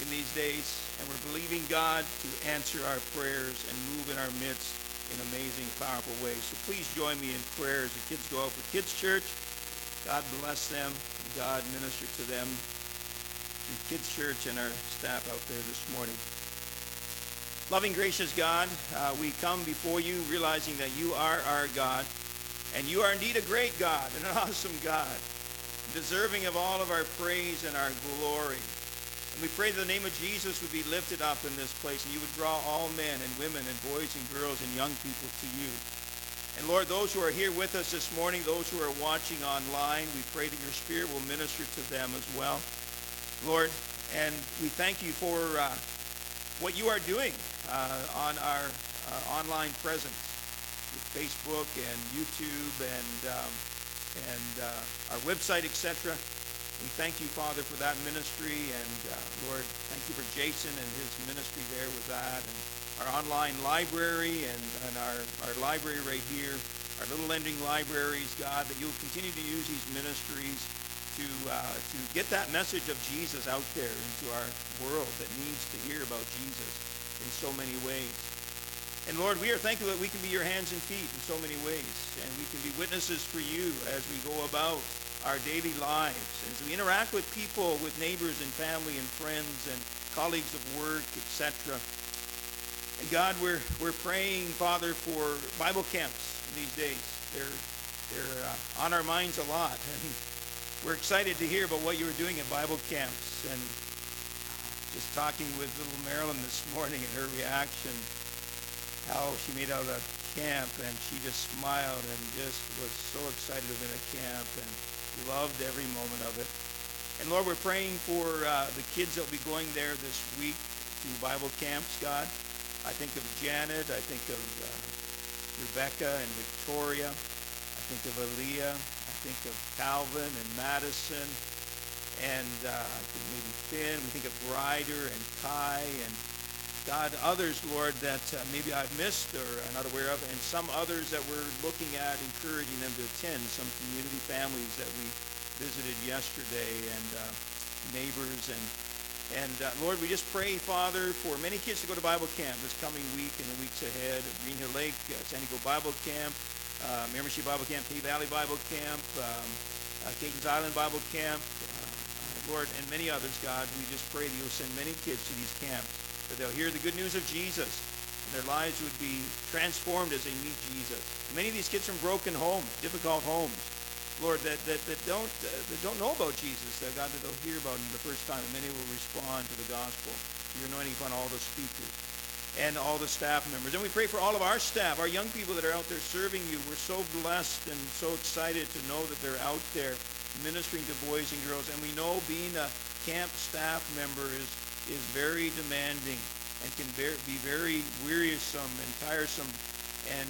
in these days, and we're believing God to answer our prayers and move in our midst in amazing, powerful ways. So please join me in prayer as the kids go out for Kids Church. God bless them. God minister to them through Kids Church and our staff out there this morning. Loving, gracious God, we come before you realizing that you are our God, and you are indeed a great God and an awesome God, deserving of all of our praise and our glory. And we pray that the name of Jesus would be lifted up in this place, and you would draw all men and women and boys and girls and young people to you. And Lord, those who are here with us this morning, those who are watching online, we pray that your Spirit will minister to them as well, Lord. And we thank you for what you are doing on our online presence with Facebook and YouTube and our website, etc. We thank you, Father, for that ministry, and Lord, thank you for Jason and his ministry there with that, and our online library and our library right here, our little lending libraries, God, that you'll continue to use these ministries to get that message of Jesus out there into our world that needs to hear about Jesus in so many ways. And Lord, we are thankful that we can be your hands and feet in so many ways, and we can be witnesses for you as we go about our daily lives, as we interact with people, with neighbors and family and friends and colleagues of work, etc. And God, we're praying, Father, for Bible camps these days. They're on our minds a lot, and we're excited to hear about what you were doing at Bible camps. And just talking with little Marilyn this morning and her reaction, how she made out a camp, and she just smiled and just was so excited to have been at camp and loved every moment of it. And Lord, we're praying for the kids that will be going there this week to Bible camps, God. I think of Janet, I think of Rebecca and Victoria, I think of Aaliyah, I think of Calvin and Madison, and I think maybe Finn, we think of Ryder and Kai, and God, others, Lord, that maybe I've missed or are not aware of, and some others that we're looking at, encouraging them to attend, some community families that we visited yesterday, and neighbors, and Lord, we just pray, Father, for many kids to go to Bible camp this coming week and the weeks ahead. Green Hill Lake, San Diego Bible Camp, Miramichi Bible Camp, Pea Valley Bible Camp, Caton's Island Bible Camp, Lord, and many others, God. We just pray that you'll send many kids to these camps, that they'll hear the good news of Jesus, and their lives would be transformed as they meet Jesus. Many of these kids from broken homes, difficult homes, Lord, that don't know about Jesus, that God, that they'll hear about him the first time, and many will respond to the gospel. You're anointing upon all the speakers and all the staff members. And we pray for all of our staff, our young people that are out there serving you. We're so blessed and so excited to know that they're out there ministering to boys and girls. And we know being a camp staff member is very demanding and can be very wearisome and tiresome, and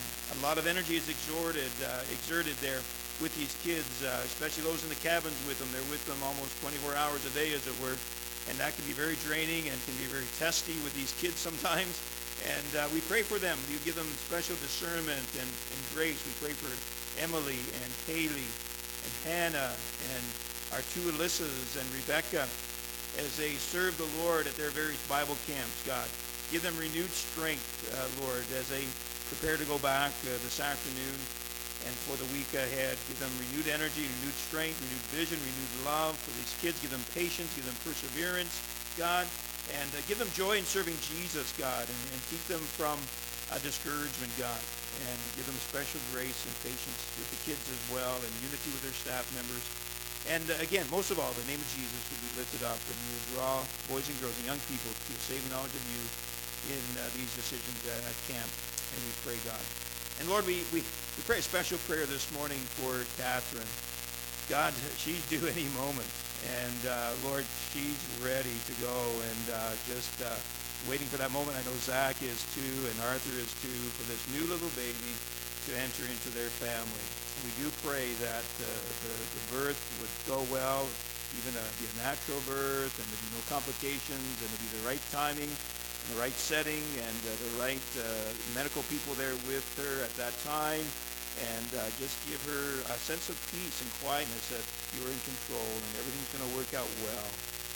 a lot of energy is exerted there with these kids, especially those in the cabins with them. They're with them almost 24 hours a day, as it were, and that can be very draining and can be very testy with these kids sometimes. And we pray for them. You give them special discernment and grace. We pray for Emily and Haley and Hannah and our two Alyssas and Rebecca, as they serve the Lord at their various Bible camps, God. Give them renewed strength, Lord, as they prepare to go back this afternoon and for the week ahead. Give them renewed energy, renewed strength, renewed vision, renewed love for these kids. Give them patience, give them perseverance, God, and give them joy in serving Jesus, God, and keep them from discouragement, God, and give them special grace and patience with the kids as well, and unity with their staff members. And again, most of all, the name of Jesus will be lifted up, and you will draw boys and girls and young people to a saving knowledge of you in these decisions at camp. And we pray, God. And Lord, we pray a special prayer this morning for Catherine. God, she's due any moment. And Lord, she's ready to go and just waiting for that moment. I know Zach is too, and Arthur is too, for this new little baby to enter into their family. We do pray that the birth would go well, even be a natural birth, and there be no complications, and there be the right timing, and the right setting, and the right medical people there with her at that time, and just give her a sense of peace and quietness that you're in control and everything's going to work out well.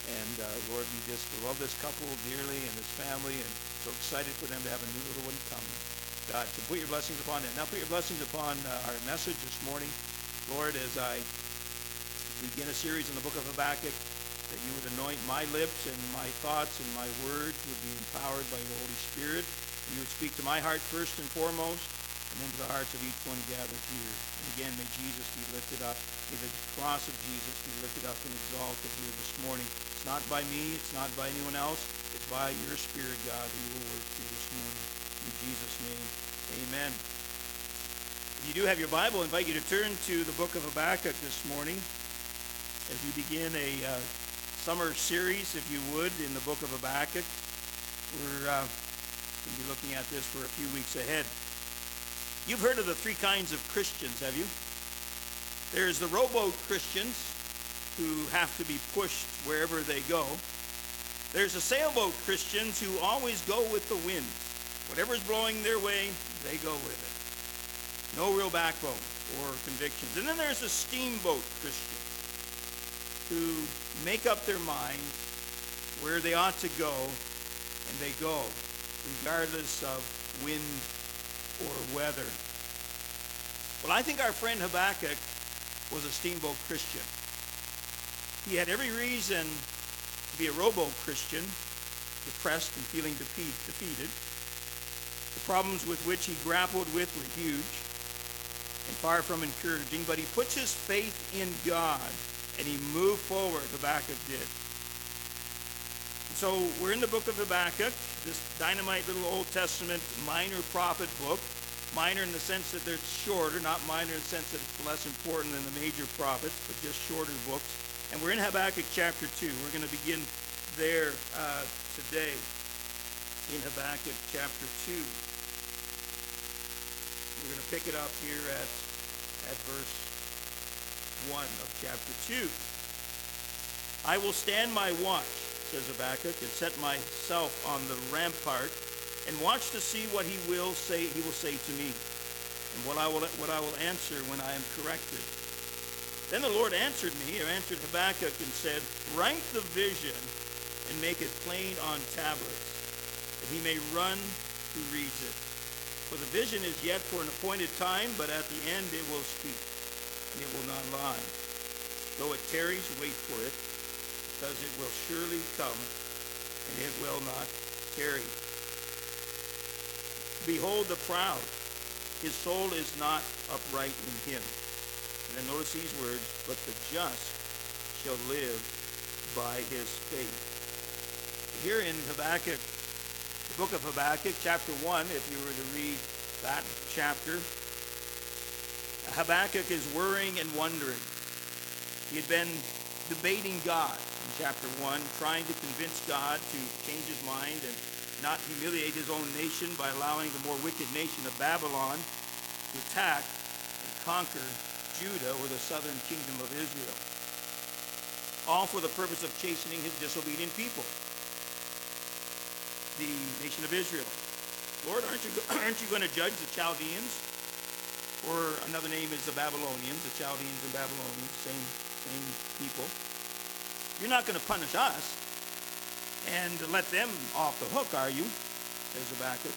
And Lord, we just love this couple dearly and this family, and so excited for them to have a new little one coming. God, to put your blessings upon it. Now put your blessings upon our message this morning. Lord, as I begin a series in the book of Habakkuk, that you would anoint my lips and my thoughts and my words would be empowered by your Holy Spirit. You would speak to my heart first and foremost, and then to the hearts of each one gathered here. And again, may Jesus be lifted up. May the cross of Jesus be lifted up and exalted here this morning. It's not by me. It's not by anyone else. It's by your Spirit, God, who will work through this morning. In Jesus' name, amen. If you do have your Bible, I invite you to turn to the book of Habakkuk this morning as we begin a summer series, if you would, in the book of Habakkuk. We're going to be looking at this for a few weeks ahead. You've heard of the three kinds of Christians, have you? There's the rowboat Christians who have to be pushed wherever they go. There's the sailboat Christians who always go with the wind. Whatever's blowing their way, they go with it. No real backbone or convictions. And then there's the steamboat Christians who make up their mind where they ought to go, and they go, regardless of wind or weather. Well, I think our friend Habakkuk was a steamboat Christian. He had every reason to be a rowboat Christian, depressed and feeling defeated. The problems with which he grappled with were huge and far from encouraging, but he puts his faith in God, and he moved forward. Habakkuk did. So we're in the book of Habakkuk, this dynamite little Old Testament minor prophet book. Minor in the sense that they're shorter, not minor in the sense that it's less important than the major prophets, but just shorter books. And we're in Habakkuk chapter 2. We're going to begin there today in Habakkuk chapter 2. We're going to pick it up here at verse 1 of chapter 2. I will stand my watch, says Habakkuk, and set myself on the rampart, and watch to see what he will say to me, and what I will answer when I am corrected. Then the Lord answered Habakkuk and said, write the vision and make it plain on tablets, that he may run who reads it. For the vision is yet for an appointed time, but at the end it will speak, and it will not lie. Though it tarries, wait for it, because it will surely come, and it will not tarry. Behold the proud, his soul is not upright in him. And then notice these words, but the just shall live by his faith. Here in Habakkuk, the book of Habakkuk, chapter 1, if you were to read that chapter, Habakkuk is worrying and wondering. He had been debating God in chapter 1, trying to convince God to change his mind and not humiliate his own nation by allowing the more wicked nation of Babylon to attack and conquer Judah, or the southern kingdom of Israel, all for the purpose of chastening his disobedient people, the nation of Israel. Lord, aren't you going to judge the Chaldeans? Or another name is the Babylonians, the Chaldeans and Babylonians, same people. You're not going to punish us and let them off the hook, are you? Says Habakkuk.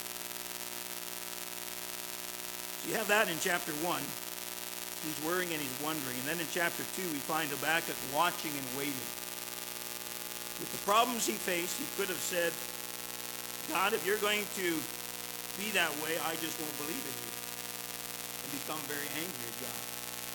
So you have that in chapter 1. He's worrying and he's wondering. And then in chapter 2, we find Habakkuk watching and waiting. With the problems he faced, he could have said, God, if you're going to be that way, I just won't believe in you, and become very angry at God.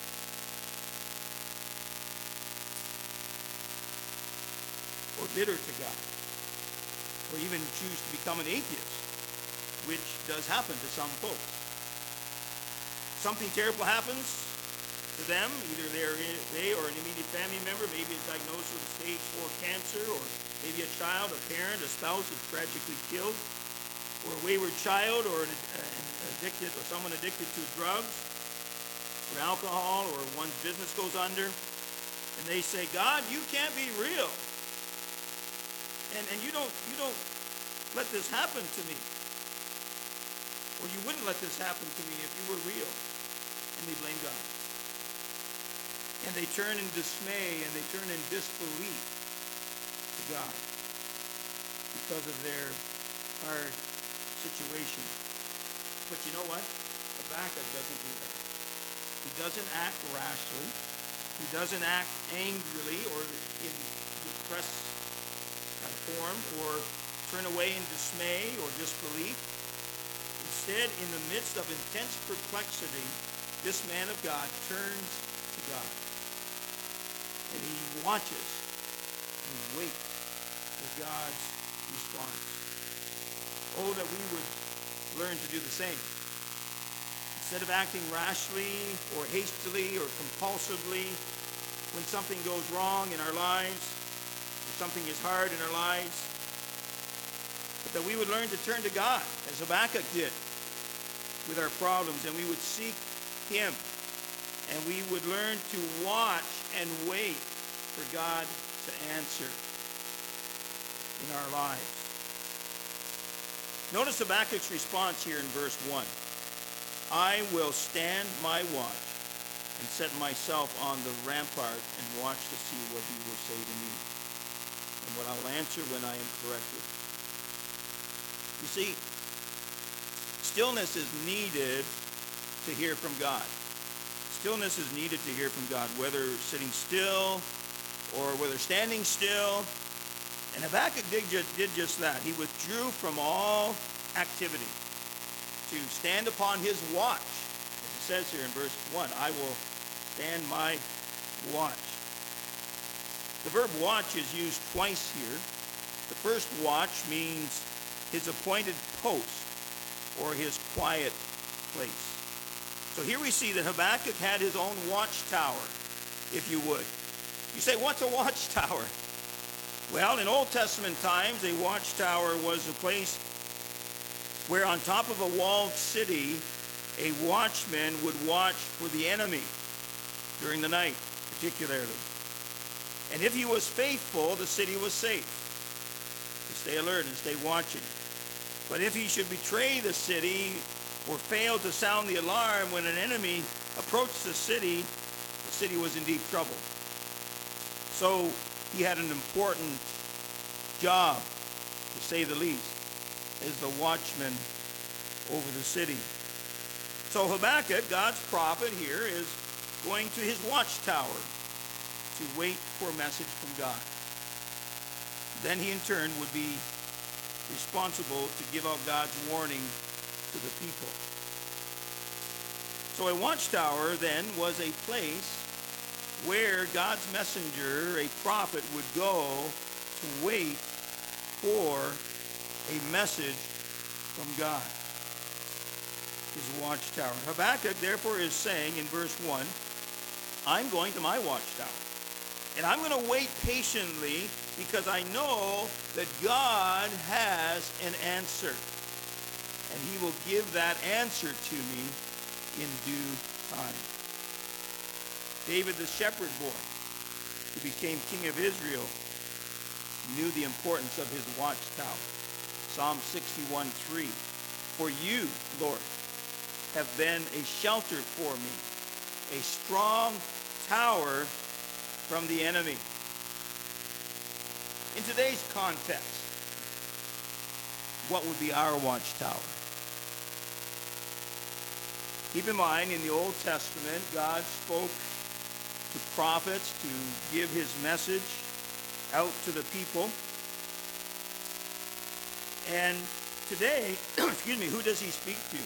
Or bitter to God. Or even choose to become an atheist, which does happen to some folks. Something terrible happens to them, either they or an immediate family member, maybe is diagnosed with stage 4 cancer, or maybe a child, a parent, a spouse is tragically killed, or a wayward child, or an addicted, or someone addicted to drugs or alcohol, or one's business goes under, and they say, God, you can't be real, and you don't let this happen to me, or you wouldn't let this happen to me if you were real, and they blame God. And they turn in dismay, and they turn in disbelief. God because of their hard situation. But you know what? Habakkuk doesn't do that. He doesn't act rashly. He doesn't act angrily or in depressed form or turn away in dismay or disbelief. Instead, in the midst of intense perplexity, this man of God turns to God. And he watches and waits for God's response. Oh, that we would learn to do the same. Instead of acting rashly or hastily or compulsively when something goes wrong in our lives, or something is hard in our lives, but that we would learn to turn to God, as Habakkuk did, with our problems, and we would seek him, and we would learn to watch and wait for God to answer in our lives. Notice Habakkuk's response here in verse 1. I will stand my watch and set myself on the rampart and watch to see what he will say to me and what I'll answer when I am corrected. You see, stillness is needed to hear from God. Stillness is needed to hear from God, whether sitting still or whether standing still. And Habakkuk did just that. He withdrew from all activity to stand upon his watch. As it says here in verse 1, I will stand my watch. The verb watch is used twice here. The first watch means his appointed post or his quiet place. So here we see that Habakkuk had his own watchtower, if you would. You say, what's a watchtower? Well, in Old Testament times, a watchtower was a place where on top of a walled city, a watchman would watch for the enemy during the night, particularly. And if he was faithful, the city was safe to stay alert and stay watching. But if he should betray the city or fail to sound the alarm when an enemy approached the city was in deep trouble. So he had an important job, to say the least, as the watchman over the city. So Habakkuk, God's prophet here, is going to his watchtower to wait for a message from God. Then he in turn would be responsible to give out God's warning to the people. So a watchtower then was a place where God's messenger, a prophet, would go to wait for a message from God. His watchtower. Habakkuk therefore is saying in verse 1, I'm going to my watchtower. And I'm going to wait patiently because I know that God has an answer. And he will give that answer to me in due time. David the shepherd boy, who became king of Israel, knew the importance of his watchtower. Psalm 61:3. For you, Lord, have been a shelter for me, a strong tower from the enemy. In today's context, what would be our watchtower? Keep in mind, in the Old Testament, God spoke to prophets to give his message out to the people. And today, who does he speak to?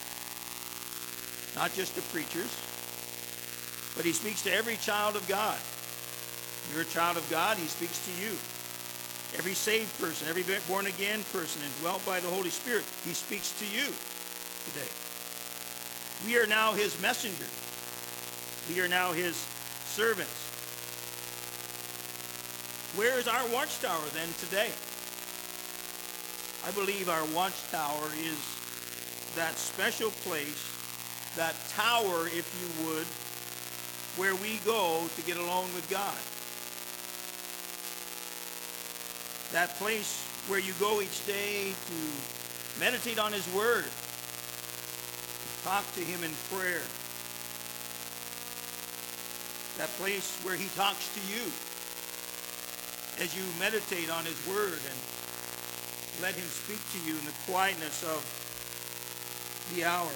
Not just to preachers, but he speaks to every child of God. You're a child of God, he speaks to you. Every saved person, every born-again person indwelt by the Holy Spirit, he speaks to you today. We are now his messengers. We are now his servants. Where is our watchtower then today? I believe our watchtower is that special place, that tower, if you would, where we go to get alone with God. That place where you go each day to meditate on his word, to talk to him in prayer. That place where he talks to you. as you meditate on his word and let him speak to you in the quietness of the hour.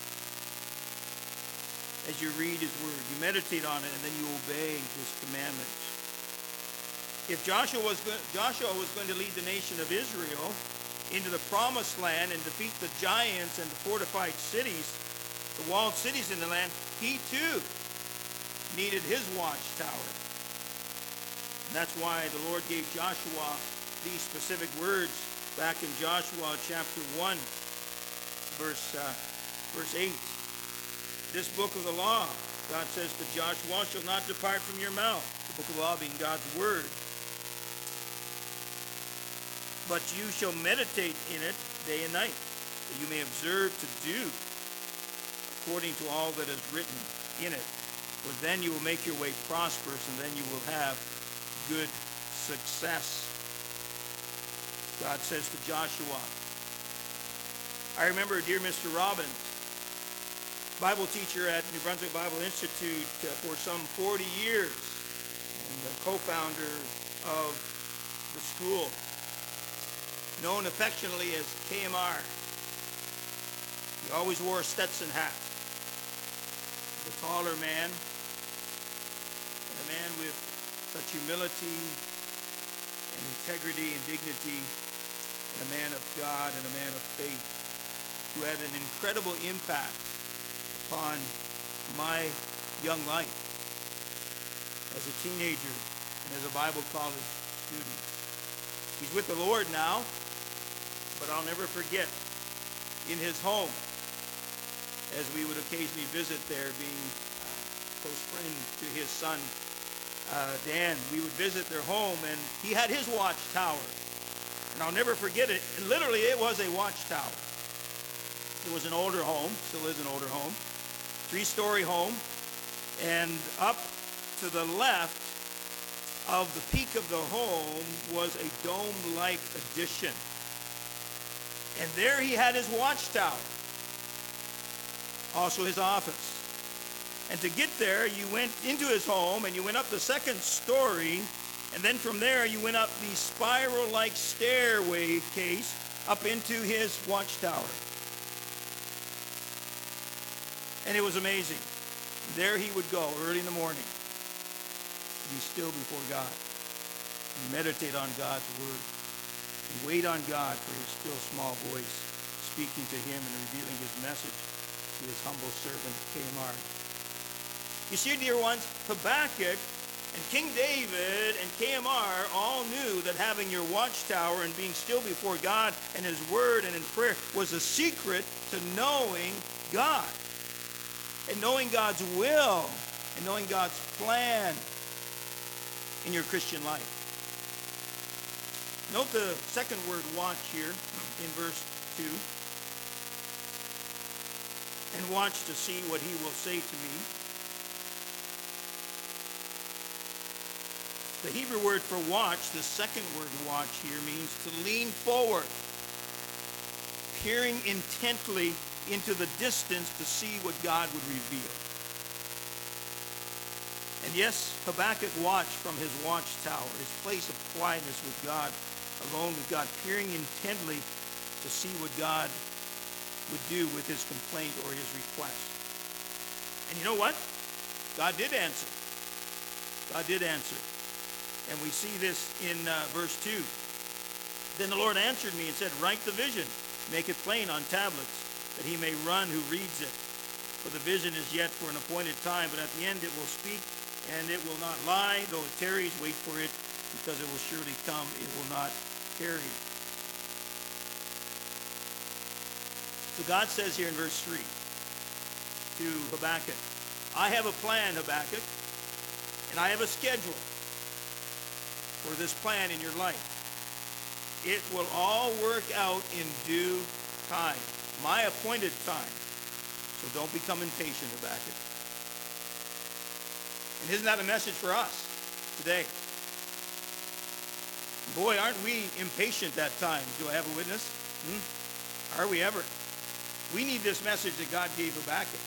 As you read his word, you meditate on it, and then you obey his commandments. If Joshua was going to lead the nation of Israel into the promised land and defeat the giants and the fortified cities, the walled cities in the land, he too needed his watchtower. And that's why the Lord gave Joshua these specific words back in Joshua chapter 1, verse 8. This book of the law, God says to Joshua, shall not depart from your mouth. The book of the law being God's word. But you shall meditate in it day and night, that you may observe to do according to all that is written in it. For then you will make your way prosperous, and then you will have good success. God says to Joshua. I remember dear Mr. Robbins, Bible teacher at New Brunswick Bible Institute for some 40 years, and the co-founder of the school, known affectionately as KMR. He always wore a Stetson hat. A taller man, and a man with such humility and integrity and dignity, and a man of God and a man of faith, who had an incredible impact upon my young life as a teenager and as a Bible college student. He's with the Lord now, but I'll never forget in his home, as we would occasionally visit there, being close friend to his son, Dan, we would visit their home, and he had his watchtower. And I'll never forget it. And literally, it was a watchtower. It was an older home, still is an older home, 3-story home, and up to the left of the peak of the home was a dome-like addition. And there he had his watchtower, also his office. And to get there, you went into his home and you went up the 2nd story, and then from there you went up the spiral-like stairway case up into his watchtower. And it was amazing. There he would go early in the morning to be still before God, and meditate on God's word, and wait on God for his still small voice speaking to him and revealing his message to his humble servant KMR. You see, dear ones, Habakkuk and King David and KMR all knew that having your watchtower and being still before God and his word and in prayer was a secret to knowing God and knowing God's will and knowing God's plan in your Christian life. Note the second word, watch, here in verse 2. And watch to see what he will say to me. The Hebrew word for watch, the second word watch here, means to lean forward, peering intently into the distance to see what God would reveal. And yes, Habakkuk watched from his watchtower, his place of quietness with God, alone with God, peering intently to see what God would do with his complaint or his request. And you know what? God did answer. God did answer. And we see this in verse 2. Then the Lord answered me and said, write the vision, make it plain on tablets, that he may run who reads it. For the vision is yet for an appointed time, but at the end it will speak, and it will not lie. Though it tarries, wait for it, because it will surely come. It will not tarry. So God says here in verse 3 to Habakkuk, I have a plan, Habakkuk, and I have a schedule for this plan in your life. It will all work out in due time, my appointed time. So don't become impatient, Habakkuk. And isn't that a message for us today? Boy, aren't we impatient at times? Do I have a witness? Are we ever? We need this message that God gave Habakkuk.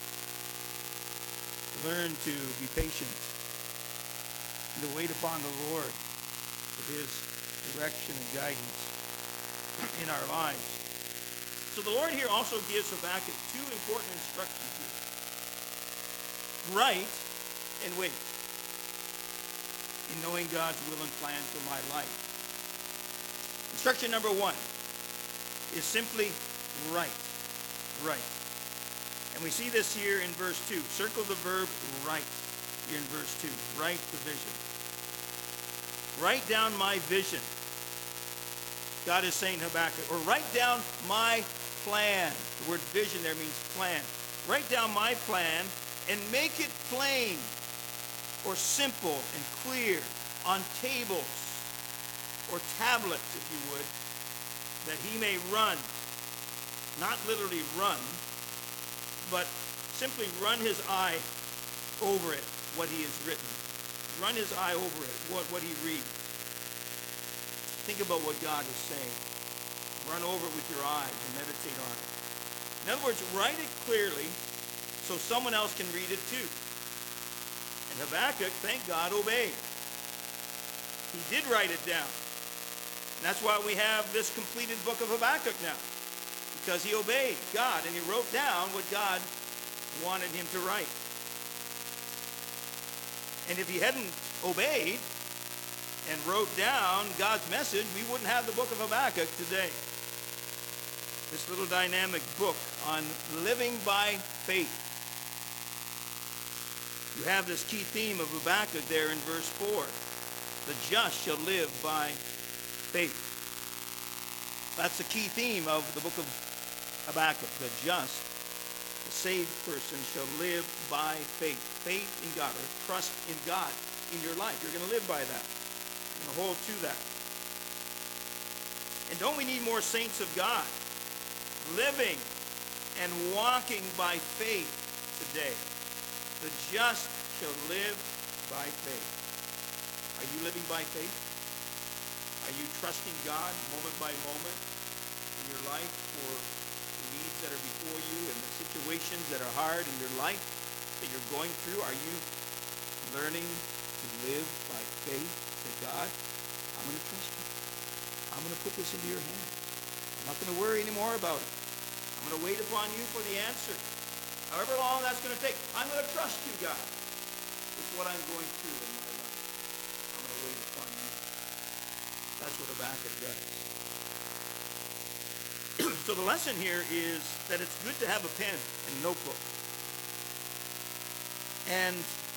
Learn to be patient and to wait upon the Lord, of his direction and guidance in our lives. So the Lord here also gives Habakkuk two important instructions here. Write and wait in knowing God's will and plan for my life. Instruction number one is simply write. Write. And we see this here in verse 2. Circle the verb write here in verse 2. Write the vision. Write down my vision. God is saying to Habakkuk, or write down my plan. The word vision there means plan. Write down my plan and make it plain or simple and clear on tables or tablets, if you would, that he may run, not literally run, but simply run his eye over it, what he has written. Run his eye over it, what he reads. Think about what God is saying. Run over it with your eyes and meditate on it. In other words, write it clearly so someone else can read it too. And Habakkuk, thank God, obeyed. He did write it down. And that's why we have this completed book of Habakkuk now. Because he obeyed God and he wrote down what God wanted him to write. And if he hadn't obeyed and wrote down God's message, we wouldn't have the book of Habakkuk today. This little dynamic book on living by faith. You have this key theme of Habakkuk there in verse 4. The just shall live by faith. That's the key theme of the book of Habakkuk. The just, the saved person shall live by faith. Faith in God, or trust in God in your life. You're going to live by that. You're going to hold to that. And don't we need more saints of God living and walking by faith today? The just shall live by faith. Are you living by faith? Are you trusting God moment by moment in your life for the needs that are before you and the situations that are hard in your life that you're going through? Are you learning to live by faith to God? I'm going to trust you. I'm going to put this into your hands. I'm not going to worry anymore about it. I'm going to wait upon you for the answer. However long that's going to take, I'm going to trust you, God, with what I'm going through in my life. I'm going to wait upon you. That's what Habakkuk does. So the lesson here is that it's good to have a pen and a notebook. And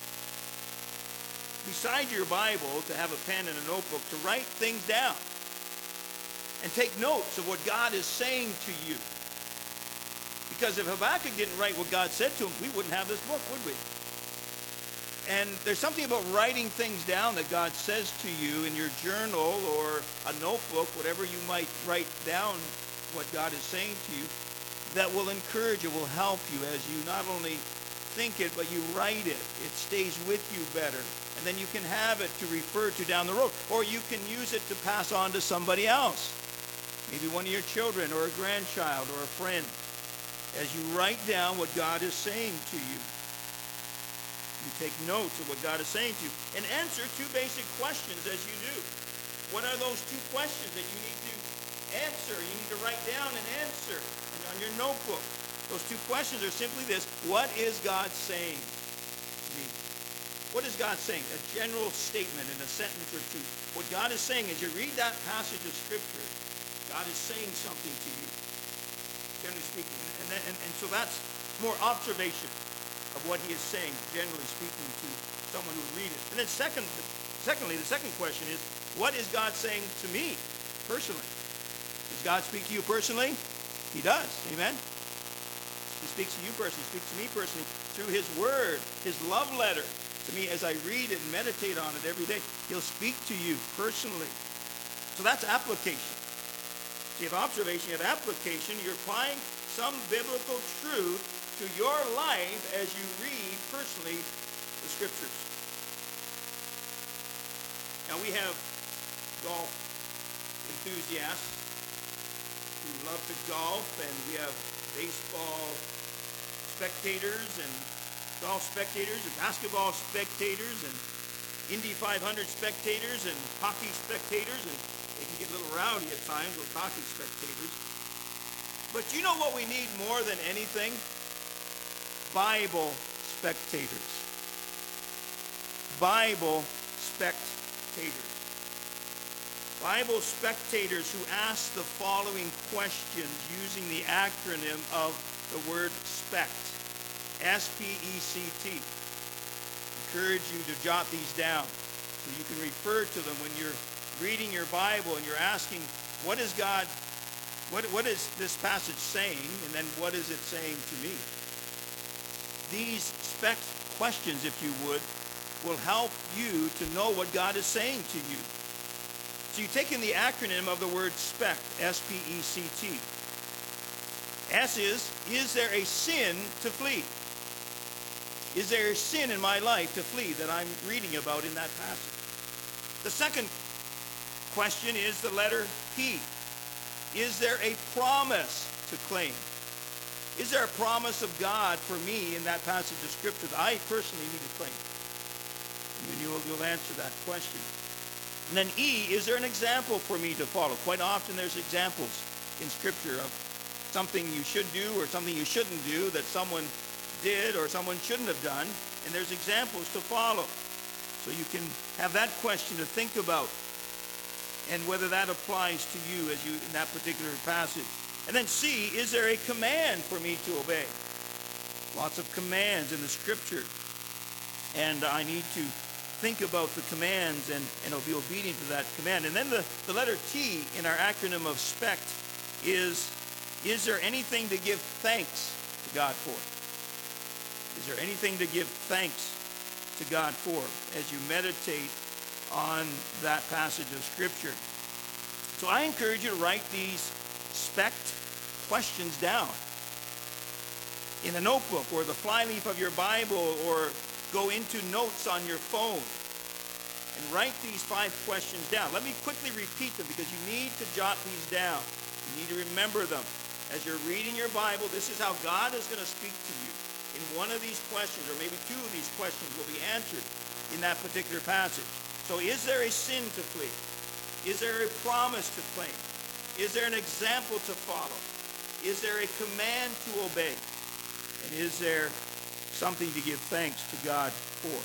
beside your Bible, to have a pen and a notebook, to write things down and take notes of what God is saying to you. Because if Habakkuk didn't write what God said to him, we wouldn't have this book, would we? And there's something about writing things down that God says to you in your journal or a notebook, whatever you might write down what God is saying to you, that will encourage you, will help you as you not only think it, but you write it. It stays with you better. And then you can have it to refer to down the road. Or you can use it to pass on to somebody else. Maybe one of your children or a grandchild or a friend. As you write down what God is saying to you. You take notes of what God is saying to you. And answer two basic questions as you do. What are those two questions that you need to answer? You need to write down and answer on your notebook. Those two questions are simply this. What is God saying to me? What is God saying? A general statement in a sentence or two. What God is saying as you read that passage of Scripture, God is saying something to you, generally speaking. And so that's more observation of what he is saying, generally speaking, to someone who would read it. And then secondly, the second question is, what is God saying to me personally? Does God speak to you personally? He does. Amen? He speaks to you personally. He speaks to me personally through his word, his love letter to me as I read it and meditate on it every day. He'll speak to you personally. So that's application. So you have observation, you have application. You're applying some biblical truth to your life as you read personally the Scriptures. Now we have golf enthusiasts who love to golf, and we have baseball spectators and golf spectators and basketball spectators, and Indy 500 spectators and hockey spectators, and they can get a little rowdy at times with hockey spectators. But you know what we need more than anything? Bible spectators. Bible spectators. Bible spectators who ask the following questions using the acronym of the word SPECT. S-P-E-C-T. Encourage you to jot these down so you can refer to them when you're reading your Bible and you're asking, what is God, what is this passage saying, and then what is it saying to me? These SPECT questions, if you would, will help you to know what God is saying to you. So you take in the acronym of the word SPECT, S-P-E-C-T. S is there a sin to flee? Is there a sin in my life to flee that I'm reading about in that passage? The second question is the letter P. Is there a promise to claim? Is there a promise of God for me in that passage of Scripture that I personally need to claim? And you'll answer that question. And then E, is there an example for me to follow? Quite often there's examples in Scripture of something you should do or something you shouldn't do that someone did or someone shouldn't have done, and there's examples to follow. So you can have that question to think about and whether that applies to you as you in that particular passage. And then C, is there a command for me to obey? Lots of commands in the Scripture, and I need to think about the commands and be obedient to that command. And then the letter T in our acronym of SPECT is there anything to give thanks to God for? Is there anything to give thanks to God for as you meditate on that passage of Scripture? So I encourage you to write these SPECT questions down in a notebook or the flyleaf of your Bible, or go into notes on your phone and write these 5 questions down. Let me quickly repeat them because you need to jot these down. You need to remember them. As you're reading your Bible, this is how God is going to speak to you. In one of these questions, or maybe 2 of these questions, will be answered in that particular passage. So is there a sin to flee? Is there a promise to claim? Is there an example to follow? Is there a command to obey? And is there something to give thanks to God for?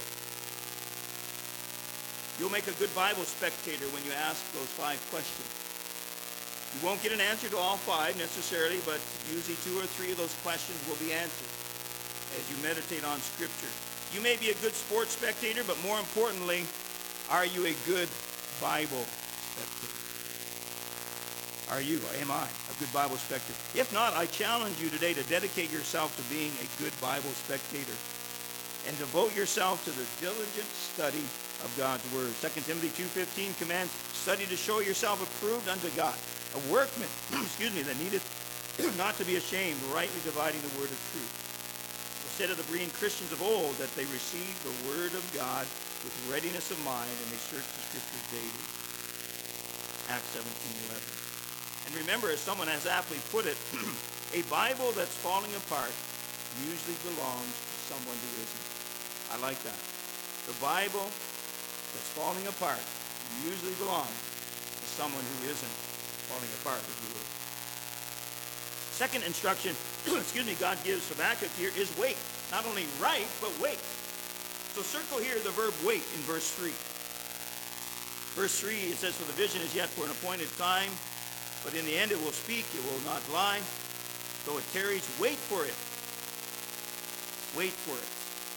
You'll make a good Bible spectator when you ask those 5 questions. You won't get an answer to all 5 necessarily, but usually 2 or 3 of those questions will be answered as you meditate on Scripture. You may be a good sports spectator, but more importantly, are you a good Bible spectator? Are you, or am I, a good Bible spectator? If not, I challenge you today to dedicate yourself to being a good Bible spectator and devote yourself to the diligent study of God's Word. 2 Timothy 2:15 commands, study to show yourself approved unto God, a workman, that needeth not to be ashamed, rightly dividing the word of truth. Said of the Berean Christians of old that they received the word of God with readiness of mind, and they searched the Scriptures daily. Acts 17:11. And remember, as someone has aptly put it, a Bible that's falling apart usually belongs to someone who isn't. I like that. The Bible that's falling apart usually belongs to someone who isn't falling apart, if you will. Second instruction, God gives Habakkuk here is wait. Not only write, but wait. So circle here the verb wait in verse 3. Verse 3, it says, for the vision is yet for an appointed time, but in the end it will speak, it will not lie. Though it tarries, wait for it. Wait for it.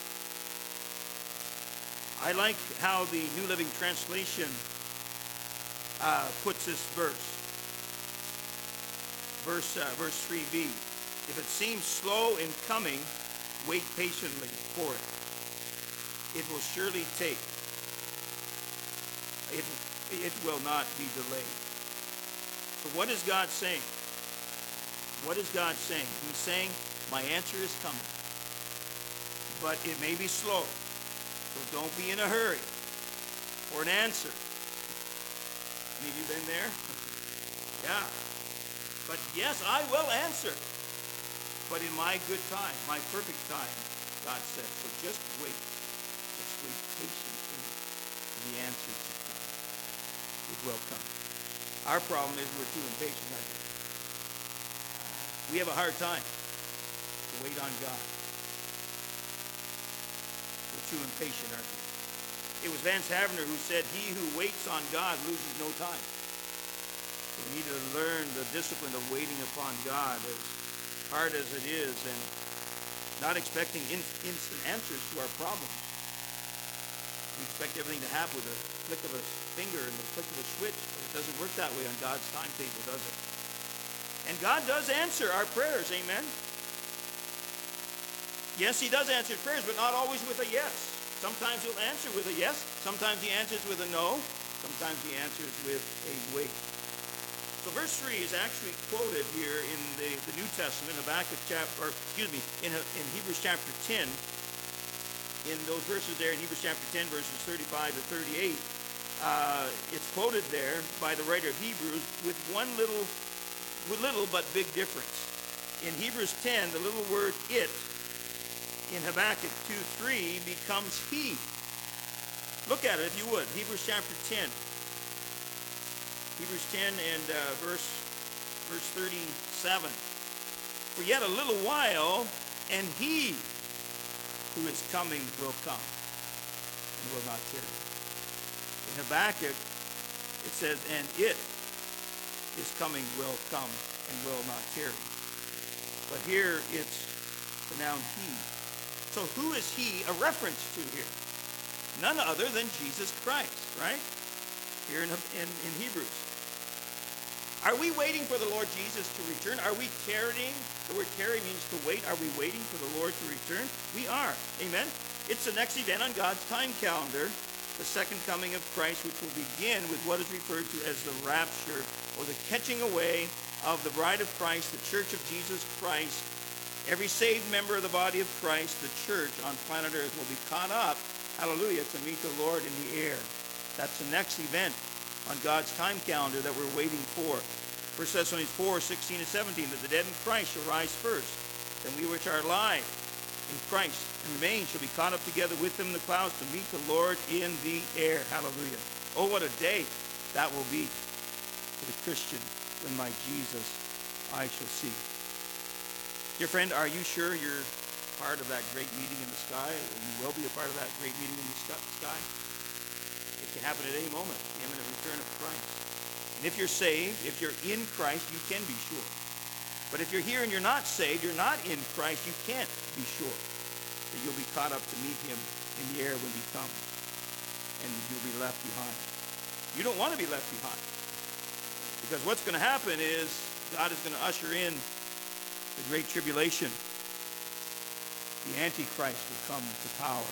I like how the New Living Translation puts this verse. Verse 3b. If it seems slow in coming, wait patiently for it. It will surely take. It will not be delayed. So what is God saying? What is God saying? He's saying, my answer is coming. But it may be slow. So don't be in a hurry for an answer. Any of you been there? Yeah. But yes, I will answer. But in my good time, my perfect time, God said. So just wait. Just wait patiently the answer to come. It will come. Our problem is we're too impatient, aren't we? We have a hard time to wait on God. We're too impatient, aren't we? It was Vance Havner who said, "He who waits on God loses no time." So we need to learn the discipline of waiting upon God, as hard as it is, and not expecting instant answers to our problems. We expect everything to happen with a flick of a finger and the flick of a switch, but it doesn't work that way on God's timetable, does it? And God does answer our prayers, amen? Yes, he does answer prayers, but not always with a yes. Sometimes he'll answer with a yes. Sometimes he answers with a no. Sometimes he answers with a wait. So verse 3 is actually quoted here in the New Testament, in Hebrews chapter 10. In those verses there, in Hebrews chapter 10, verses 35 to 38, it's quoted there by the writer of Hebrews with one little but big difference. In Hebrews 10, the little word "it" in Habakkuk 2:3 becomes "he." Look at it if you would. Hebrews chapter 10. Hebrews 10 and verse 37. "For yet a little while, and he who is coming will come, and will not tarry." In Habakkuk, it says, "And it is coming, will come, and will not tarry." But here it's the noun "he." So who is he a reference to here? None other than Jesus Christ, right? Here in Hebrews. Are we waiting for the Lord Jesus to return? Are we tarrying? The word tarry means to wait. Are we waiting for the Lord to return? We are. Amen? It's the next event on God's time calendar, the second coming of Christ, which will begin with what is referred to as the rapture, or the catching away of the bride of Christ, the church of Jesus Christ. Every saved member of the body of Christ, the church on planet Earth, will be caught up, hallelujah, to meet the Lord in the air. That's the next event on God's time calendar that we're waiting for. 1 Thessalonians 4:16 and 17, that the dead in Christ shall rise first. Then we which are alive in Christ and remain shall be caught up together with them in the clouds to meet the Lord in the air. Hallelujah. Oh, what a day that will be for the Christian when my Jesus I shall see. Dear friend, are you sure you're part of that great meeting in the sky? Or you will be a part of that great meeting in the sky? It can happen at any moment, the imminent return of Christ. And if you're saved, if you're in Christ, you can be sure. But if you're here and you're not saved, you're not in Christ, you can't be sure that you'll be caught up to meet him in the air when he comes. And you'll be left behind. You don't want to be left behind. Because what's going to happen is God is going to usher in the great tribulation. The Antichrist will come to power.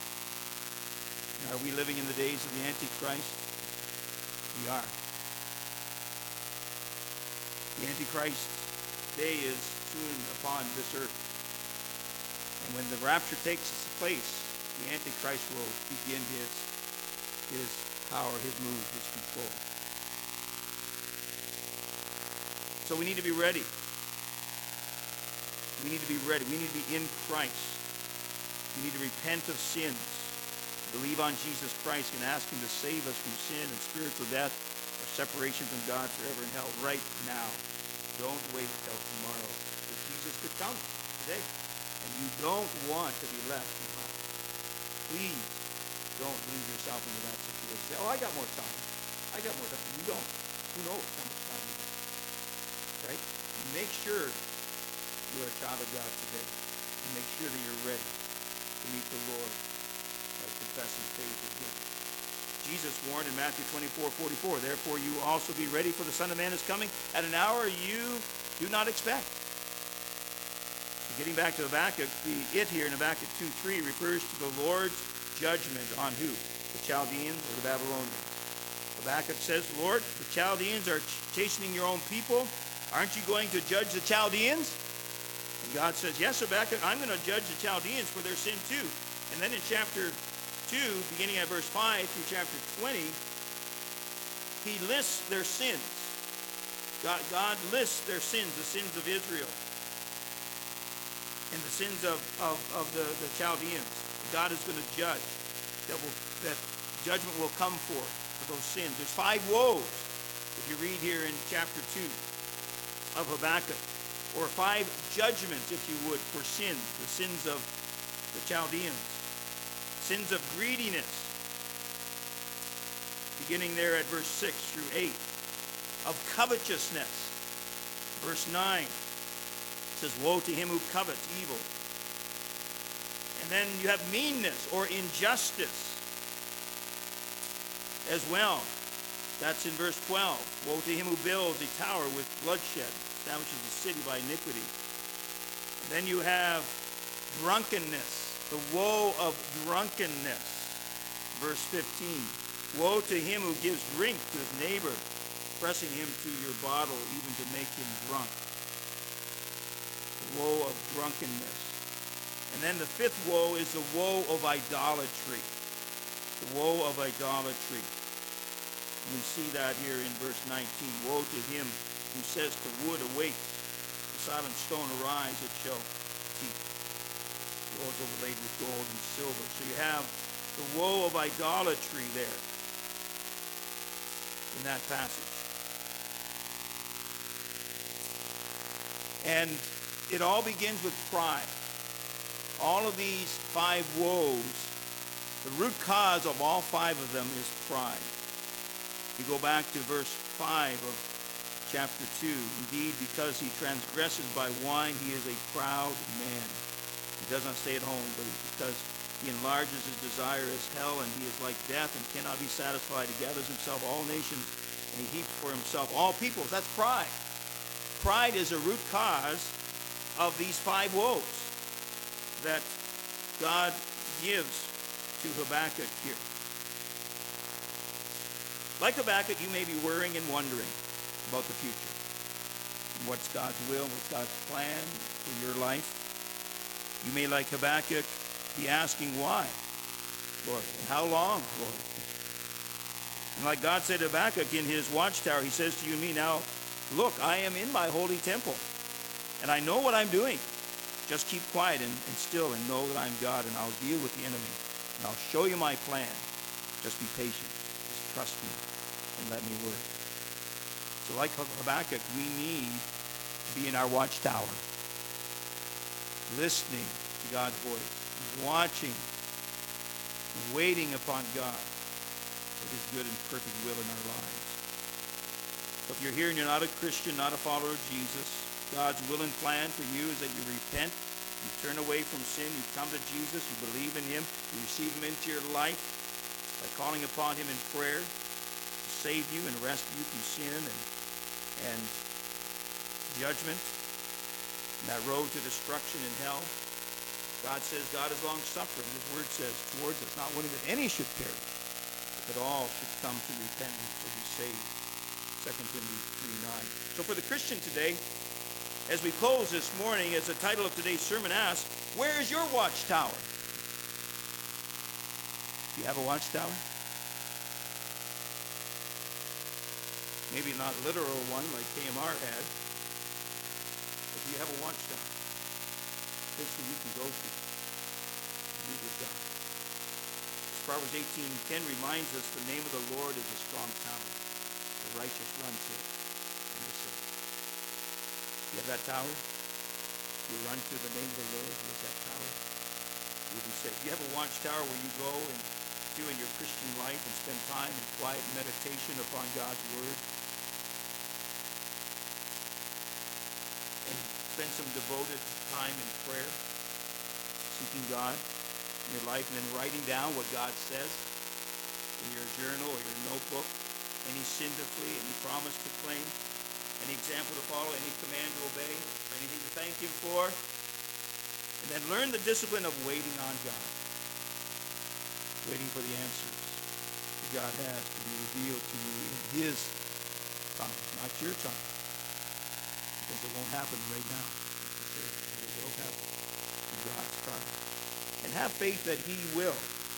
And are we living in the days of the Antichrist? We are. The Antichrist day is soon upon this earth. And when the rapture takes place, the Antichrist will begin his power, his move, his control. So we need to be ready. We need to be ready. We need to be in Christ. We need to repent of sins, believe on Jesus Christ, and ask him to save us from sin and spiritual death or separation from God forever in hell right now. Don't wait till tomorrow, because Jesus could come today, and you don't want to be left behind. Please don't leave yourself into that situation. Say, "Oh, I got more time. I got more time." You don't. Who knows how much time you have? Right? Make sure you are a child of God today. And make sure that you're ready to meet the Lord by confessing faith in him. Jesus warned in Matthew 24:44, "Therefore you also be ready, for the Son of Man is coming at an hour you do not expect." So getting back to Habakkuk, the "it" here in Habakkuk 2:3 refers to the Lord's judgment on who? The Chaldeans or the Babylonians. Habakkuk says, "Lord, the Chaldeans are chastening your own people. Aren't you going to judge the Chaldeans?" And God says, "Yes, Habakkuk, I'm going to judge the Chaldeans for their sin too." And then in chapter 2, beginning at verse 5 through chapter 20, he lists their sins. God lists their sins, the sins of Israel, and the sins of the Chaldeans. God is going to judge that Judgment will come forth for those sins. There's 5 woes, if you read here in chapter 2 of Habakkuk, or 5 judgments, if you would, for sins, the sins of the Chaldeans, sins of greediness, beginning there at verse 6 through 8, of covetousness. Verse 9 says, woe to him who covets evil. And then you have meanness or injustice as well. That's in verse 12. Woe to him who builds a tower with bloodshed, establishes a city by iniquity. And then you have drunkenness, the woe of drunkenness. Verse 15. Woe to him who gives drink to his neighbor, pressing him to your bottle, even to make him drunk. The woe of drunkenness. And then the 5th woe is the woe of idolatry. The woe of idolatry. And we see that here in verse 19. Woe to him who says to wood, awake, to silent stone, arise, it shall keep. The oil is overlaid with gold and silver. So you have the woe of idolatry there in that passage. And it all begins with pride. All of these 5 woes, the root cause of all 5 of them is pride. You go back to verse 5 of chapter 2. Indeed, because he transgresses by wine, he is a proud man. He does not stay at home, but because he enlarges his desire as hell, and he is like death and cannot be satisfied. He gathers himself all nations, and he heaps for himself all peoples. That's pride. Pride is a root cause of these 5 woes that God gives to Habakkuk here. Like Habakkuk, you may be worrying and wondering about the future. What's God's will? What's God's plan for your life? You may, like Habakkuk, be asking why, Lord, and how long, Lord? And like God said to Habakkuk in his watchtower, he says to you and me now, look, I am in my holy temple, and I know what I'm doing. Just keep quiet and still, and know that I'm God, and I'll deal with the enemy, and I'll show you my plan. Just be patient. Just trust me and let me work. So like Habakkuk, we need to be in our watchtower, listening to God's voice, watching, waiting upon God for his good and perfect will in our lives. So if you're here and you're not a Christian, not a follower of Jesus, God's will and plan for you is that you repent, you turn away from sin, you come to Jesus, you believe in him, you receive him into your life by calling upon him in prayer to save you and rescue you from sin and judgment, and that road to destruction in hell. God says God is long-suffering. His word says towards us, not wanting that any should perish, but that all should come to repentance or be saved. 2 Timothy 3:9. So for the Christian today, as we close this morning, as the title of today's sermon asks, where is your watchtower? Do you have a watchtower? Maybe not a literal one like KMR had, but do you have a watchtower? A place where you can go to meet with God. As Proverbs 18:10 reminds us, the name of the Lord is a strong tower. The righteous run to it and are safe. You have that tower? You run to the name of the Lord with that tower, you'll be safe. You have a watchtower where you go and do in your Christian life and spend time in quiet meditation upon God's word, and spend some devoted time in prayer, seeking God in your life, and then writing down what God says in your journal or your notebook, any sin to flee, any promise to claim, any example to follow, any command to obey, or anything to thank him for. And then learn the discipline of waiting on God. Waiting for the answers that God has to be revealed to you in his time, not your time. Because it won't happen right now. It will happen in God's time. And have faith that he will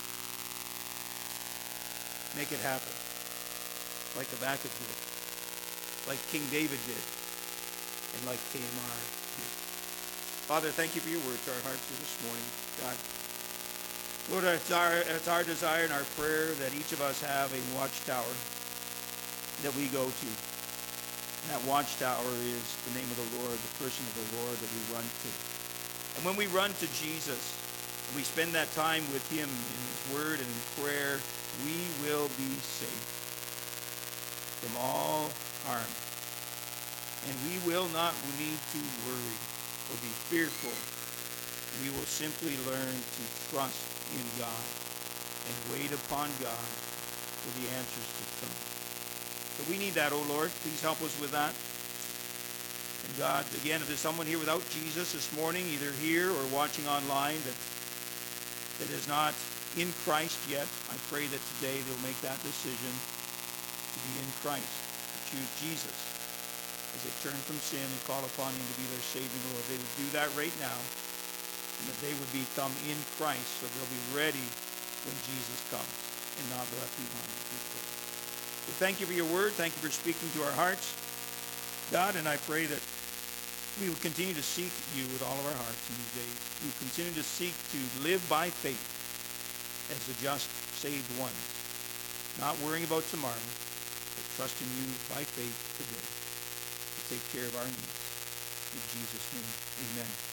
make it happen. Like Habakkuk did. Like King David did, and like KMR did. Father, thank you for your word to our hearts here this morning. God, Lord, it's our desire and our prayer that each of us have a watchtower that we go to. And that watchtower is the name of the Lord, the person of the Lord that we run to. And when we run to Jesus, and we spend that time with him in his word and in prayer, we will be safe from all harm. And we will not need to worry or be fearful. We will simply learn to trust in God and wait upon God for the answers to come. So we need that, oh Lord. Please help us with that. And God, again, if there's someone here without Jesus this morning, either here or watching online, that is not in Christ yet, I pray that today they'll make that decision to be in Christ, to choose Jesus as they turn from sin and call upon him to be their Savior Lord. They would do that right now, and that they would become in Christ so they'll be ready when Jesus comes and not left behind. So thank you for your word. Thank you for speaking to our hearts, God, and I pray that we will continue to seek you with all of our hearts in these days. We will continue to seek to live by faith as the just saved ones, not worrying about tomorrow, but trusting you by faith today to take care of our needs. In Jesus' name, amen.